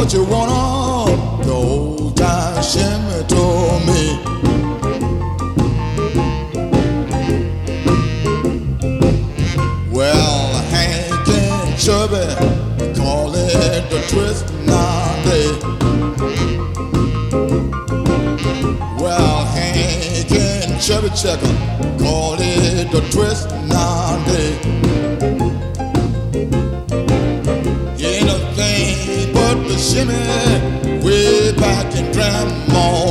what you wanna, the old time shimmy told me. Well, Hank and Chubby call it the twist nowadays. Well, Hank and Chubby Checker call it the twist nowadays. Ain't a thing but the shimmy way back in Grandma